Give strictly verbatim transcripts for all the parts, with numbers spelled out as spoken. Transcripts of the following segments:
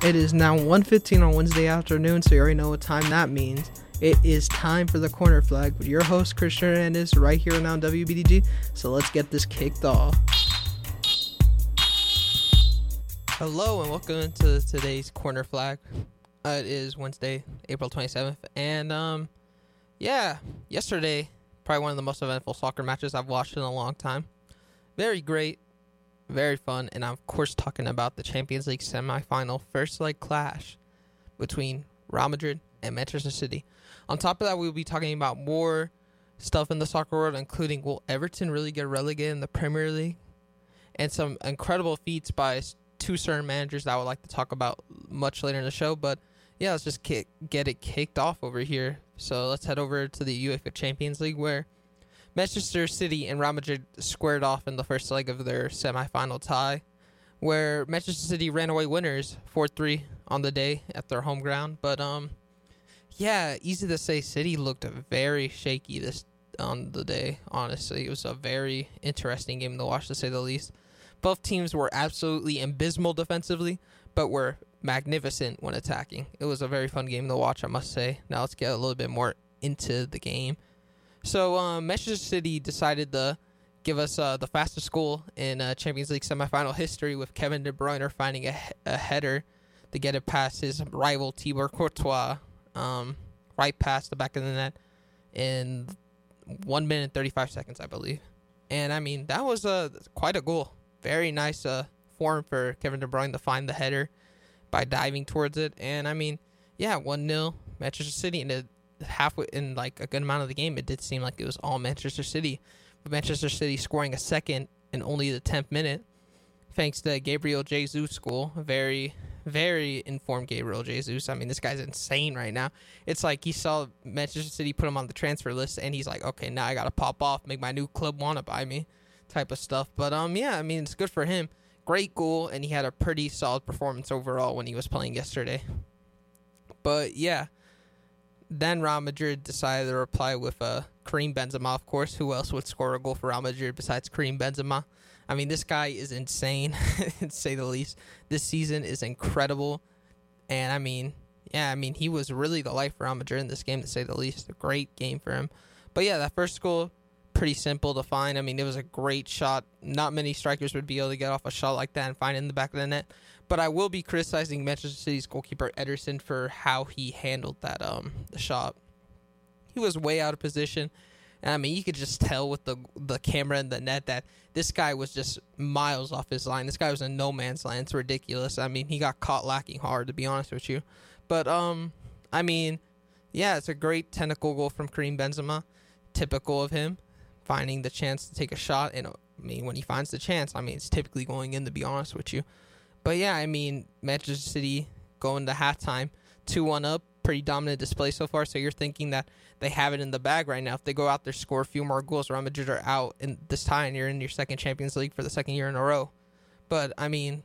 It is now one fifteen on Wednesday afternoon, so you already know what time that means. It is time for the corner flag with your host, Christian Hernandez, right here now on W B D G. So let's get this kicked off. Hello and welcome to today's corner flag. Uh, it is Wednesday, April twenty-seventh, and um, yeah, yesterday, probably one of the most eventful soccer matches I've watched in a long time. Very great. Very fun, and I'm of course talking about the Champions League semifinal first leg clash between Real Madrid and Manchester City. On top of that, we'll be talking about more stuff in the soccer world, including will Everton really get relegated in the Premier League, and some incredible feats by two certain managers that I would like to talk about much later in the show. But yeah, let's just kick, get it kicked off over here. So let's head over to the UEFA Champions League, where Manchester City and Real Madrid squared off in the first leg of their semifinal tie, where Manchester City ran away winners four three on the day at their home ground. But, um, yeah, easy to say, City looked very shaky this on the day, honestly. It was a very interesting game to watch, to say the least. Both teams were absolutely abysmal defensively, but were magnificent when attacking. It was a very fun game to watch, I must say. Now let's get a little bit more into the game. So, um, Manchester City decided to give us uh, the fastest goal in uh, Champions League semifinal history, with Kevin De Bruyne finding a, a header to get it past his rival Thibaut Courtois, um, right past the back of the net in one minute and thirty-five seconds, I believe. And, I mean, that was uh, quite a goal. Very nice uh, form for Kevin De Bruyne to find the header by diving towards it. And, I mean, yeah, one nil Manchester City, and it halfway in like a good amount of the game, it did seem like it was all Manchester City, but Manchester City scoring a second in only the tenth minute, thanks to Gabriel Jesus' goal. Very, very informed Gabriel Jesus. I mean, this guy's insane right now. It's like he saw Manchester City put him on the transfer list, and he's like, okay, now I gotta pop off, make my new club want to buy me, type of stuff. But um, yeah, I mean, it's good for him. Great goal, and he had a pretty solid performance overall when he was playing yesterday. But yeah. Then Real Madrid decided to reply with uh, Karim Benzema, of course. Who else would score a goal for Real Madrid besides Karim Benzema? I mean, this guy is insane, to say the least. This season is incredible. And, I mean, yeah, I mean, he was really the life for Real Madrid in this game, to say the least. A great game for him. But, yeah, that first goal, pretty simple to find. I mean, it was a great shot. Not many strikers would be able to get off a shot like that and find it in the back of the net. But I will be criticizing Manchester City's goalkeeper Ederson for how he handled that um the shot. He was way out of position, and I mean, you could just tell with the the camera in the net that this guy was just miles off his line. This guy was in no man's land. It's ridiculous. I mean, he got caught lacking hard, to be honest with you. But um, I mean, yeah, it's a great technical goal from Karim Benzema, typical of him, finding the chance to take a shot. And I mean, when he finds the chance, I mean, it's typically going in, to be honest with you. But yeah, I mean, Manchester City going to halftime, two one up, pretty dominant display so far. So you're thinking that they have it in the bag right now. If they go out there, score a few more goals, Real Madrid are out in this tie, and you're in your second Champions League for the second year in a row. But, I mean,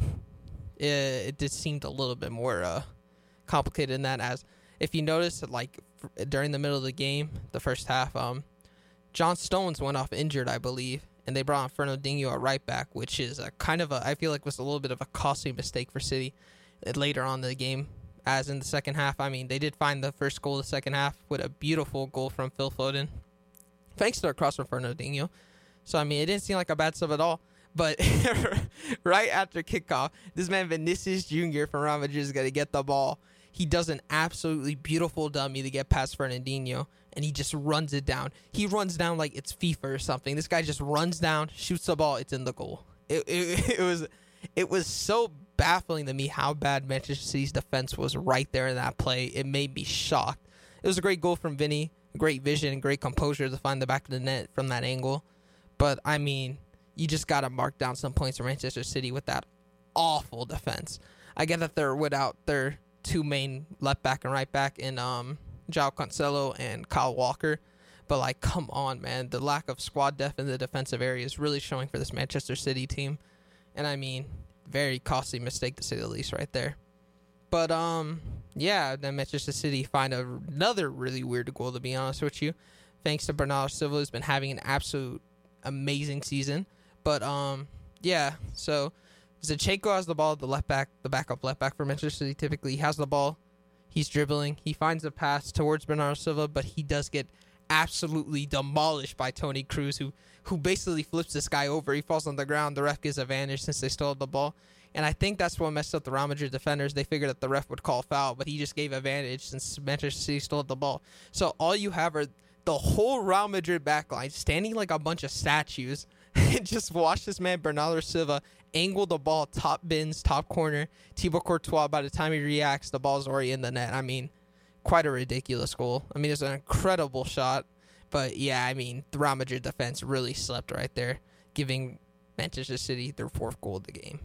it, it just seemed a little bit more uh, complicated than that. As if you notice, like, during the middle of the game, the first half, um, John Stones went off injured, I believe. And they brought on Fernandinho at right back, which is a kind of a, I feel like was a little bit of a costly mistake for City later on in the game. As in the second half, I mean, they did find the first goal of the second half with a beautiful goal from Phil Foden, thanks to a cross from Fernandinho. So, I mean, it didn't seem like a bad sub at all. But right after kickoff, this man Vinicius Junior from Real Madrid is going to get the ball. He does an absolutely beautiful dummy to get past Fernandinho, and he just runs it down. He runs down like it's FIFA or something. This guy just runs down, shoots the ball, it's in the goal. It it, it was it was so baffling to me how bad Manchester City's defense was right there in that play. It made me shocked. It was a great goal from Vinny, great vision and great composure to find the back of the net from that angle. But, I mean, you just got to mark down some points for Manchester City with that awful defense. I get that they're without their two main left back and right back in um, João Cancelo and Kyle Walker. But, like, come on, man. The lack of squad depth in the defensive area is really showing for this Manchester City team. And, I mean, very costly mistake to say the least right there. But, um, yeah, then Manchester City find a, another really weird goal, to be honest with you. Thanks to Bernardo Silva, who's been having an absolute amazing season. But, um, yeah, so Zinchenko has the ball, the left back, the backup left back for Manchester City. Typically, he has the ball. He's dribbling. He finds a pass towards Bernardo Silva, but he does get absolutely demolished by Toni Kroos, who who basically flips this guy over. He falls on the ground. The ref gives advantage since they stole the ball. And I think that's what messed up the Real Madrid defenders. They figured that the ref would call foul, but he just gave advantage since Manchester City stole the ball. So all you have are the whole Real Madrid backline standing like a bunch of statues and just watch this man, Bernardo Silva, angle the ball, top bins, top corner. Thibaut Courtois, by the time he reacts, the ball's already in the net. I mean, quite a ridiculous goal. I mean, it's an incredible shot. But, yeah, I mean, the Real Madrid defense really slept right there, giving Manchester City their fourth goal of the game.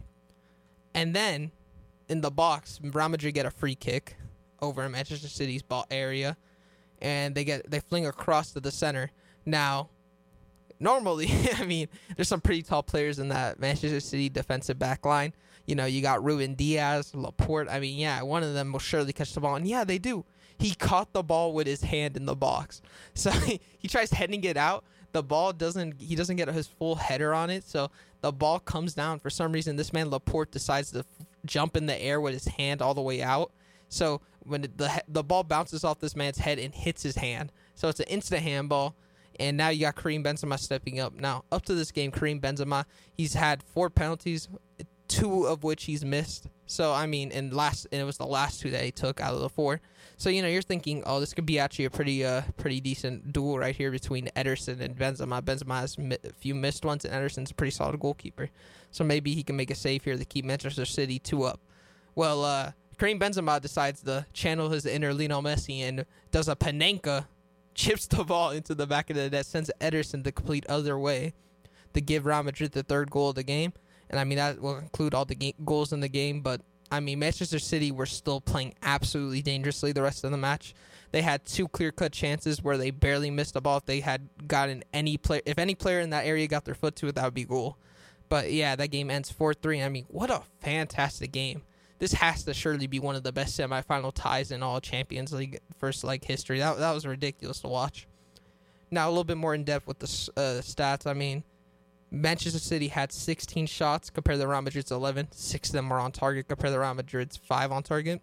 And then, in the box, Real Madrid get a free kick over in Manchester City's ball area, and they get they fling across to the center. Now, normally, I mean, there's some pretty tall players in that Manchester City defensive back line. You know, you got Ruben Diaz, Laporte. I mean, yeah, one of them will surely catch the ball. And, yeah, they do. He caught the ball with his hand in the box. So he, he tries heading it out. The ball doesn't, he doesn't get his full header on it. So the ball comes down. For some reason, this man Laporte decides to f- jump in the air with his hand all the way out. So when it, the the ball bounces off this man's head and hits his hand. So it's an instant handball. And now you got Karim Benzema stepping up. Now, up to this game, Karim Benzema, he's had four penalties, two of which he's missed. So, I mean, and last and it was the last two that he took out of the four. So, you know, you're thinking, oh, this could be actually a pretty uh, pretty decent duel right here between Ederson and Benzema. Benzema has mi- a few missed ones, and Ederson's a pretty solid goalkeeper. So maybe he can make a save here to keep Manchester City two up. Well, uh, Karim Benzema decides to channel his inner Lionel Messi and does a Panenka, chips the ball into the back of the net, sends Ederson the complete other way to give Real Madrid the third goal of the game. And, I mean, that will include all the ga- goals in the game. But, I mean, Manchester City were still playing absolutely dangerously the rest of the match. They had two clear-cut chances where they barely missed the ball. If they had gotten any player, if any player in that area got their foot to it, that would be goal. But, yeah, that game ends four three. I mean, what a fantastic game. This has to surely be one of the best semifinal ties in all Champions League first like history. That that was ridiculous to watch. Now, a little bit more in-depth with the uh, stats. I mean, Manchester City had sixteen shots compared to Real Madrid's eleven. Six of them were on target compared to Real Madrid's five on target.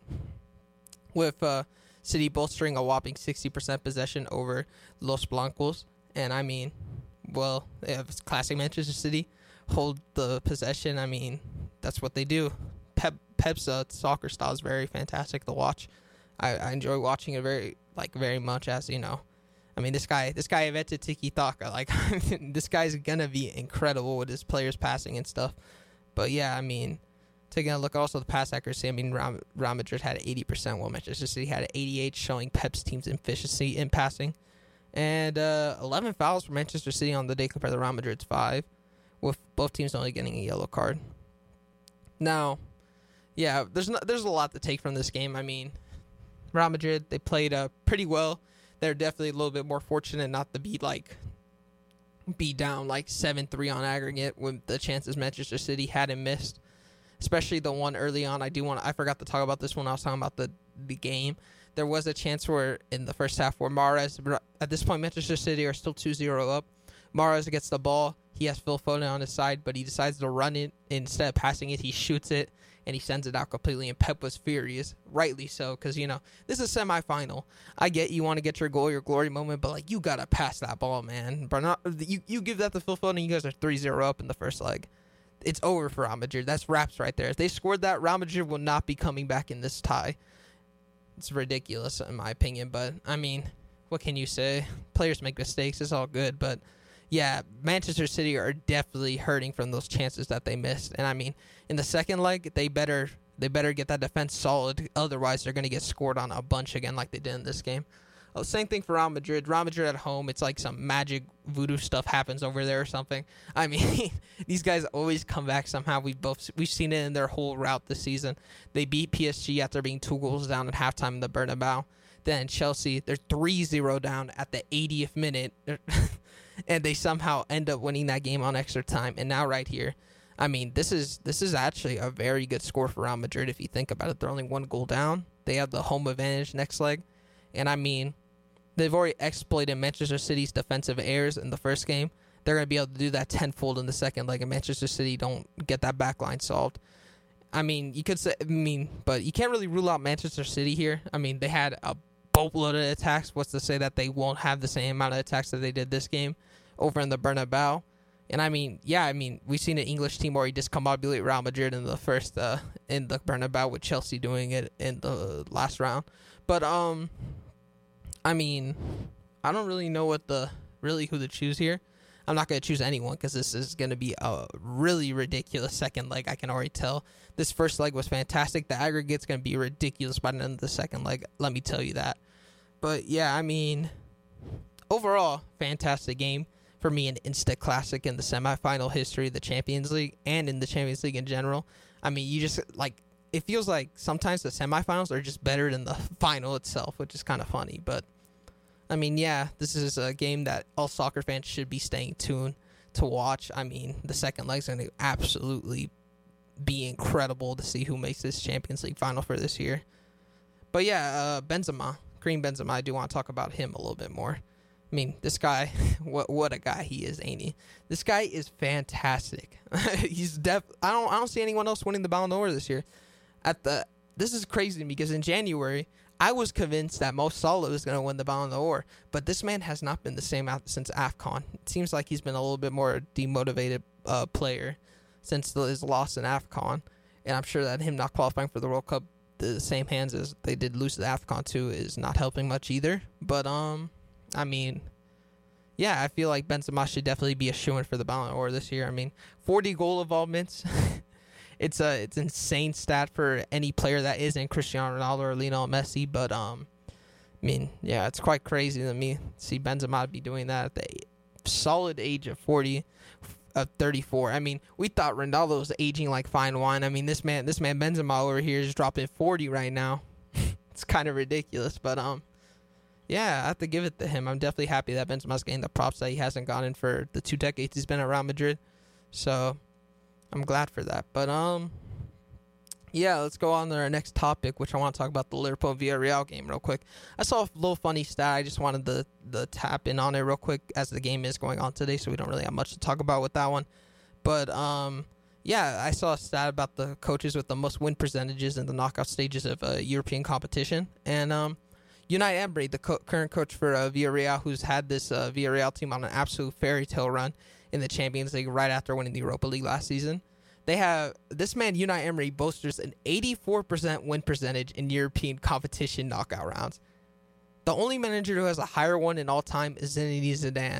With uh, City bolstering a whopping sixty percent possession over Los Blancos. And, I mean, well, it's classic Manchester City. Hold the possession. I mean, that's what they do. Pep Pep's uh, soccer style is very fantastic to watch. I, I enjoy watching it very like very much, as you know. I mean, this guy this guy invented tiki taka. Like this guy's gonna be incredible with his players passing and stuff. But yeah, I mean, taking a look at also the pass accuracy. I mean, Real, Real Madrid had eighty percent, while Manchester City had eighty-eight, showing Pep's team's efficiency in passing. And uh, eleven fouls for Manchester City on the day compared to Real Madrid's five, with both teams only getting a yellow card. Now, yeah, there's no, there's a lot to take from this game. I mean, Real Madrid, they played uh, pretty well. They're definitely a little bit more fortunate not to be like be down like seven three on aggregate with the chances Manchester City hadn't missed, especially the one early on. I do want I forgot to talk about this when I was talking about the, the game. There was a chance where in the first half where Mahrez, at this point Manchester City are still two zero up. Mahrez gets the ball. He has Phil Foden on his side, but he decides to run it. Instead of passing it, he shoots it, and he sends it out completely, and Pep was furious, rightly so, because, you know, this is a semifinal. I get you want to get your goal, your glory moment, but, like, you got to pass that ball, man. But not, you, you give that to Phil Foden, and you guys are three zero up in the first leg. It's over for Real Madrid. That's wraps right there. If they scored that, Real Madrid will not be coming back in this tie. It's ridiculous, in my opinion, but, I mean, what can you say? Players make mistakes. It's all good, but yeah, Manchester City are definitely hurting from those chances that they missed. And I mean, in the second leg, they better they better get that defense solid. Otherwise, they're going to get scored on a bunch again like they did in this game. Oh, same thing for Real Madrid. Real Madrid at home, it's like some magic voodoo stuff happens over there or something. I mean, these guys always come back somehow. We've both we've seen it in their whole route this season. They beat P S G after being two goals down at halftime in the Bernabeu. Then Chelsea, they're three zero down at the eightieth minute. And they somehow end up winning that game on extra time. And now right here, I mean, this is this is actually a very good score for Real Madrid if you think about it. They're only one goal down. They have the home advantage next leg. And, I mean, they've already exploited Manchester City's defensive errors in the first game. they're going to be able to do that tenfold in the second leg, and Manchester City don't get that back line solved. I mean, you could say, I mean, but you can't really rule out Manchester City here. I mean, they had a boatload of attacks. What's to say that they won't have the same amount of attacks that they did this game over in the Bernabeu? And I mean, yeah, I mean, we've seen an English team already discombobulate Real Madrid in the first, uh, in the Bernabeu, with Chelsea doing it in the last round. But, um, I mean, I don't really know what the, really who to choose here. I'm not going to choose anyone because this is going to be a really ridiculous second leg. I can already tell. This first leg was fantastic. The aggregate's going to be ridiculous by the end of the second leg. Let me tell you that. But, yeah, I mean, overall, fantastic game. For me, an instant classic in the semifinal history of the Champions League and in the Champions League in general. I mean, you just, like, it feels like sometimes the semifinals are just better than the final itself, which is kind of funny. But, I mean, yeah, this is a game that all soccer fans should be staying tuned to watch. I mean, the second leg's going to absolutely be incredible to see who makes this Champions League final for this year. But, yeah, uh, Benzema, Karim Benzema, I do want to talk about him a little bit more. I mean, this guy, what what a guy he is, ain't he? This guy is fantastic. He's def. I don't I don't see anyone else winning the Ballon d'Or this year. At the this is crazy because in January I was convinced that Mo Salah was going to win the Ballon d'Or, but this man has not been the same since AFCON. It seems like he's been a little bit more demotivated uh, player since his loss in AFCON, and I'm sure that him not qualifying for the World Cup the same hands as they did lose to AFCON too is not helping much either. But um. I mean, yeah, I feel like Benzema should definitely be a shoo-in for the Ballon d'Or this year. I mean, forty goal involvements. it's a it's insane stat for any player that isn't Cristiano Ronaldo or Lionel Messi. But um, I mean, yeah, it's quite crazy to me see Benzema be doing that at the solid age of forty, of thirty-four. I mean, we thought Ronaldo was aging like fine wine. I mean, this man, this man Benzema over here is dropping forty right now. It's kind of ridiculous, but um. Yeah, I have to give it to him. I'm definitely happy that Benzema's getting the props that he hasn't gotten for the two decades he's been at Real Madrid. So, I'm glad for that. But, um, yeah, let's go on to our next topic, which I want to talk about the Liverpool Villarreal game real quick. I saw a little funny stat. I just wanted to, to tap in on it real quick as the game is going on today, so we don't really have much to talk about with that one. But, um, yeah, I saw a stat about the coaches with the most win percentages in the knockout stages of a European competition. And, um, Unai Emery, the co- current coach for uh, Villarreal, who's had this uh, Villarreal team on an absolute fairy tale run in the Champions League right after winning the Europa League last season. They have this man, Unai Emery, boasts an eighty-four percent win percentage in European competition knockout rounds. The only manager who has a higher one in all time is Zinedine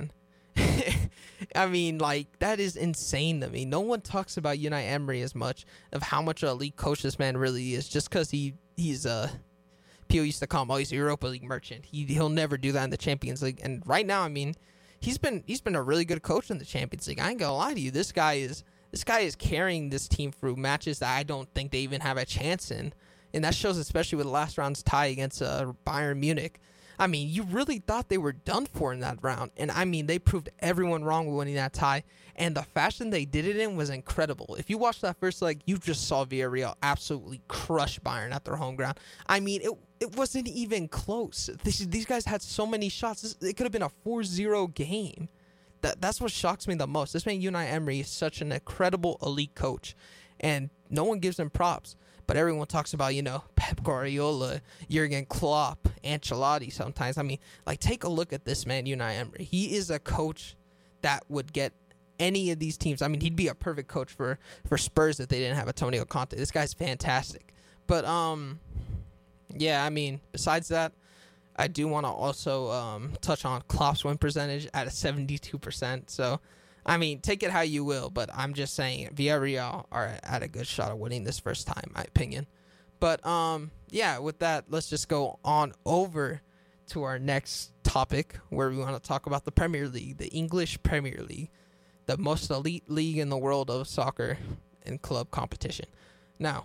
Zidane. I mean, like, that is insane to me. No one talks about Unai Emery as much of how much of an elite coach this man really is just because he, he's a... Uh, People used to call him, oh, he's a Europa League merchant. He he'll never do that in the Champions League. And right now, I mean, he's been he's been a really good coach in the Champions League. I ain't gonna lie to you. This guy is this guy is carrying this team through matches that I don't think they even have a chance in. And that shows especially with the last round's tie against uh, Bayern Munich. I mean, you really thought they were done for in that round. And, I mean, they proved everyone wrong with winning that tie. And the fashion they did it in was incredible. If you watched that first leg, you just saw Villarreal absolutely crush Bayern at their home ground. I mean, it it wasn't even close. This, these guys had so many shots. This, it could have been a four zero game. That That's what shocks me the most. This man, Unai Emery, is such an incredible elite coach. And no one gives him props. But everyone talks about, you know, Pep Guardiola, Jurgen Klopp, Ancelotti sometimes. I mean, like, take a look at this man, Unai Emery. He is a coach that would get any of these teams. I mean, he'd be a perfect coach for, for Spurs if they didn't have Antonio Conte. This guy's fantastic. But, um, yeah, I mean, besides that, I do want to also um, touch on Klopp's win percentage at a seventy-two percent. So, I mean, take it how you will, but I'm just saying Villarreal are at a good shot of winning this first time, in my opinion. But, um, yeah, with that, let's just go on over to our next topic where we want to talk about the Premier League, the English Premier League, the most elite league in the world of soccer and club competition. Now,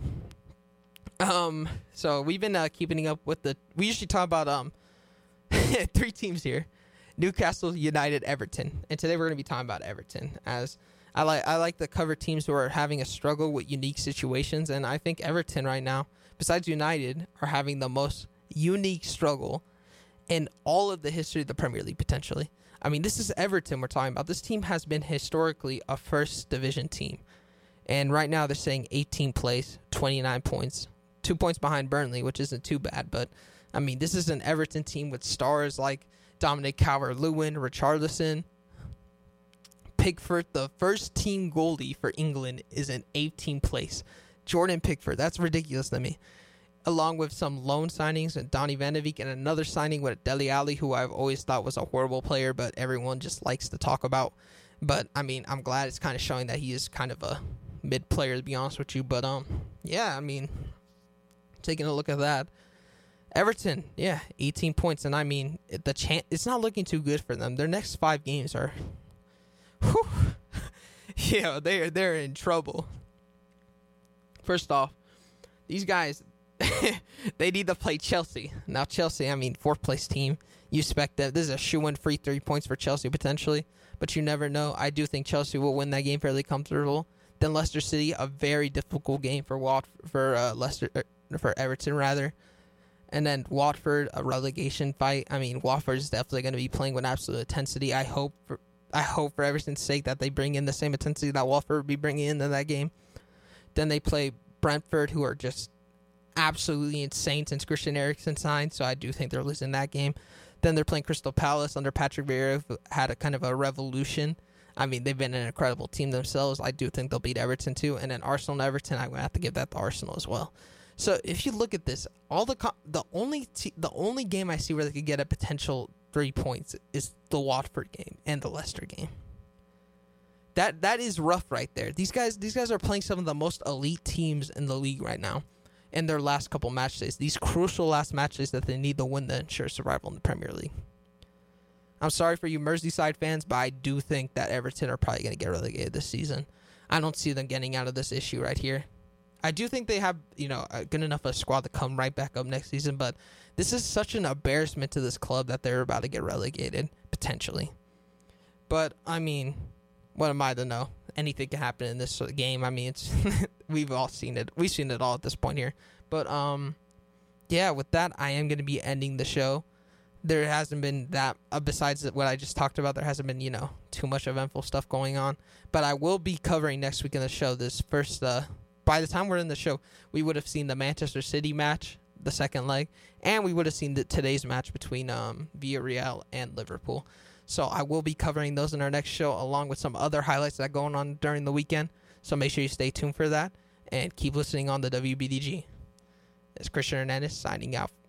um, so we've been uh, keeping up with the, we usually talk about um three teams here. Newcastle, United, Everton, and today we're going to be talking about Everton. As I like, I like to cover teams who are having a struggle with unique situations, and I think Everton right now, besides United, are having the most unique struggle in all of the history of the Premier League. Potentially, I mean, this is Everton we're talking about. This team has been historically a first division team. And right now they're saying eighteenth place, twenty-nine points. Two points behind Burnley, which isn't too bad. But, I mean, this is an Everton team with stars like Dominic Calvert-Lewin, Richarlison, Pickford. The first team goalie for England is in eighteenth place. Jordan Pickford. That's ridiculous to me. Along with some loan signings and Donny Van de Beek and another signing with Dele Alli, who I've always thought was a horrible player, but everyone just likes to talk about. But, I mean, I'm glad it's kind of showing that he is kind of a mid player, to be honest with you. But, um, yeah, I mean, taking a look at that. Everton, yeah, eighteen points. And, I mean, the chan- it's not looking too good for them. Their next five games are, whew, yeah, they're, they're in trouble. First off, these guys, they need to play Chelsea. Now, Chelsea, I mean, fourth place team. You expect that this is a shoe-in free three points for Chelsea potentially, but you never know. I do think Chelsea will win that game fairly comfortable. Then Leicester City, a very difficult game for Wat for uh, Leicester er, for Everton rather, and then Watford, a relegation fight. I mean, Watford is definitely going to be playing with absolute intensity. I hope for I hope for Everton's sake that they bring in the same intensity that Watford would be bringing into that game. Then they play Brentford, who are just absolutely insane since Christian Eriksen signed, so I do think they're losing that game. Then they're playing Crystal Palace under Patrick Vieira, who had a kind of a revolution. I mean, they've been an incredible team themselves. I do think they'll beat Everton too. And then Arsenal and Everton, I'm going to have to give that to Arsenal as well. So if you look at this, all the co- the only te- the only game I see where they could get a potential three points is the Watford game and the Leicester game. That that is rough right there. These guys these guys are playing some of the most elite teams in the league right now in their last couple match days. These crucial last match days that they need to win to ensure survival in the Premier League. I'm sorry for you Merseyside fans, but I do think that Everton are probably going to get relegated this season. I don't see them getting out of this issue right here. I do think they have, you know, a good enough a squad to come right back up next season, but this is such an embarrassment to this club that they're about to get relegated, potentially. But, I mean, what am I to know? Anything can happen in this game. I mean, it's we've all seen it. We've seen it all at this point here. But, um, yeah, with that, I am going to be ending the show. There hasn't been that, uh, besides what I just talked about, there hasn't been, you know, too much eventful stuff going on. But I will be covering next week in the show this first, uh, by the time we're in the show, we would have seen the Manchester City match, the second leg, and we would have seen the, today's match between um, Villarreal and Liverpool. So I will be covering those in our next show, along with some other highlights that are going on during the weekend. So make sure you stay tuned for that, and keep listening on the W B D G. It's Christian Hernandez signing out.